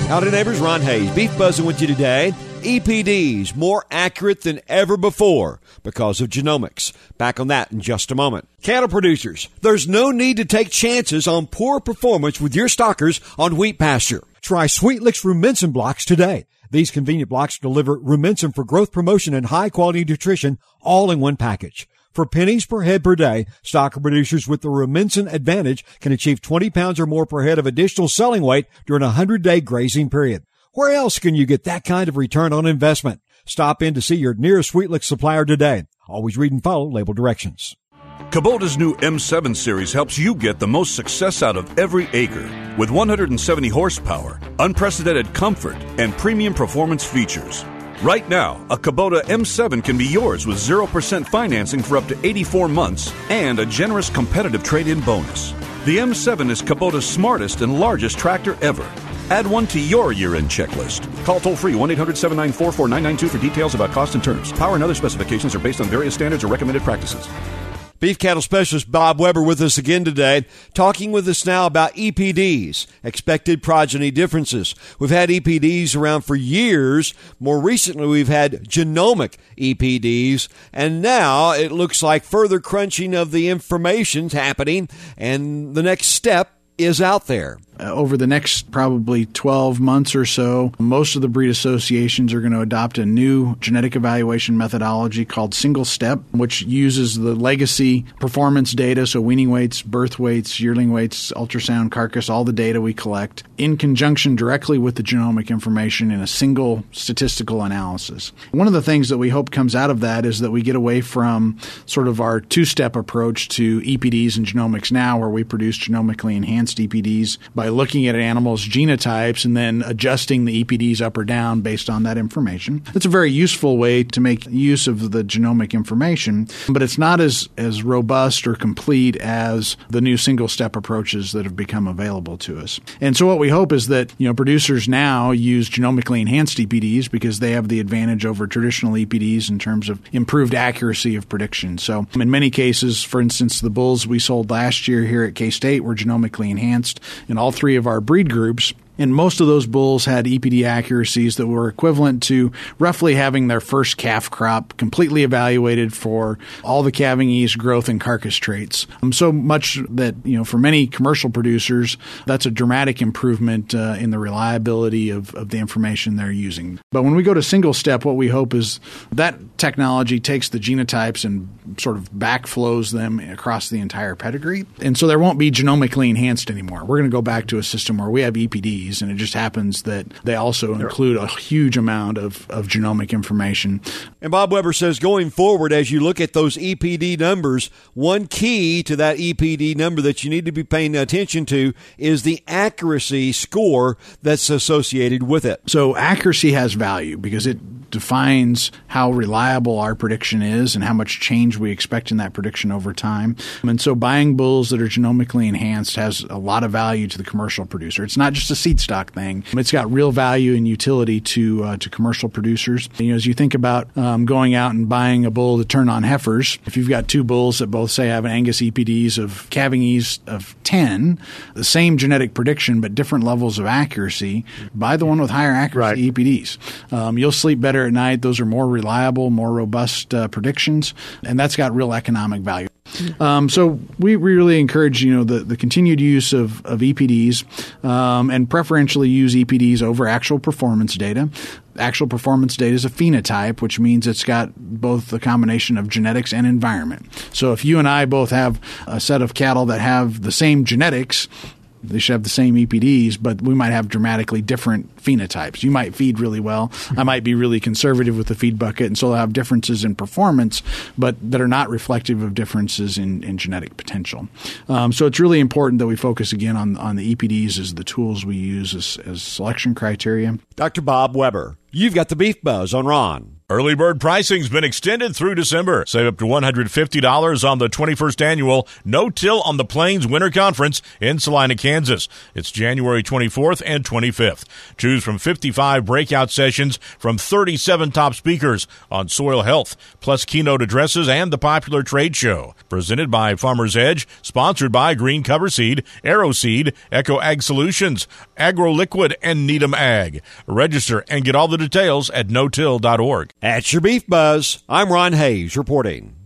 Howdy neighbors, Ron Hayes, Beef Buzzing with you today. EPDs, more accurate than ever before because of genomics. Back on that in just a moment. Cattle producers, there's no need to take chances on poor performance with your stockers on wheat pasture. Try Sweetlix Rumensin blocks today. These convenient blocks deliver Rumensin for growth promotion and high-quality nutrition all in one package. For pennies per head per day, stocker producers with the Rumensin Advantage can achieve 20 pounds or more per head of additional selling weight during a 100-day grazing period. Where else can you get that kind of return on investment? Stop in to see your nearest Sweetlix supplier today. Always read and follow label directions. Kubota's new M7 series helps you get the most success out of every acre. With 170 horsepower, unprecedented comfort, and premium performance features. Right now, a Kubota M7 can be yours with 0% financing for up to 84 months and a generous competitive trade-in bonus. The M7 is Kubota's smartest and largest tractor ever. Add one to your year-end checklist. Call toll-free 1-800-794-4992 for details about cost and terms. Power and other specifications are based on various standards or recommended practices. Beef cattle specialist Bob Weber with us again today, talking with us now about EPDs, expected progeny differences. We've had EPDs around for years. More recently, we've had genomic EPDs, and now it looks like further crunching of the information's happening, and the next step is out there. Over the next probably 12 months or so, most of the breed associations are going to adopt a new genetic evaluation methodology called single step, which uses the legacy performance data, so weaning weights, birth weights, yearling weights, ultrasound, carcass, all the data we collect, in conjunction directly with the genomic information in a single statistical analysis. One of the things that we hope comes out of that is that we get away from sort of our two-step approach to EPDs and genomics now, where we produce genomically enhanced EPDs by looking at an animal's genotypes and then adjusting the EPDs up or down based on that information. It's a very useful way to make use of the genomic information, but it's not as robust or complete as the new single-step approaches that have become available to us. And so what we hope is that producers now use genomically enhanced EPDs because they have the advantage over traditional EPDs in terms of improved accuracy of prediction. So in many cases, for instance, the bulls we sold last year here at K-State were genomically enhanced in all three of our breed groups. And most of those bulls had EPD accuracies that were equivalent to roughly having their first calf crop completely evaluated for all the calving ease, growth, and carcass traits. So much that, for many commercial producers, that's a dramatic improvement in the reliability of the information they're using. But when we go to single step, what we hope is that technology takes the genotypes and sort of backflows them across the entire pedigree. And so there won't be genomically enhanced anymore. We're going to go back to a system where we have EPDs, and it just happens that they also include a huge amount of genomic information. And Bob Weber says going forward, as you look at those EPD numbers, one key to that EPD number that you need to be paying attention to is the accuracy score that's associated with it. So accuracy has value because it defines how reliable our prediction is and how much change we expect in that prediction over time. And so buying bulls that are genomically enhanced has a lot of value to the commercial producer. It's not just a seed stock thing. It's got real value and utility to commercial producers. As you think about going out and buying a bull to turn on heifers, if you've got two bulls that both say have an Angus EPDs of calving ease of 10, the same genetic prediction but different levels of accuracy, buy the one with higher accuracy EPDs. You'll sleep better at night. Those are more reliable, more robust predictions, and that's got real economic value. So we really encourage, the continued use of EPDs and preferentially use EPDs over actual performance data. Actual performance data is a phenotype, which means it's got both the combination of genetics and environment. So if you and I both have a set of cattle that have the same genetics, they should have the same EPDs, but we might have dramatically different phenotypes. You might feed really well. I might be really conservative with the feed bucket, and so they'll have differences in performance, but that are not reflective of differences in genetic potential. So it's really important that we focus again on the EPDs as the tools we use as selection criteria. Dr. Bob Weber, you've got the Beef Buzz on Ron. Early bird pricing's been extended through December. Save up to $150 on the 21st annual No-Till on the Plains Winter Conference in Salina, Kansas. It's January 24th and 25th. Choose from 55 breakout sessions from 37 top speakers on soil health, plus keynote addresses and the popular trade show. Presented by Farmer's Edge, sponsored by Green Cover Seed, Arrow Seed, Echo Ag Solutions, AgroLiquid, and Needham Ag. Register and get all the details at notill.org. At your Beef Buzz, I'm Ron Hayes reporting.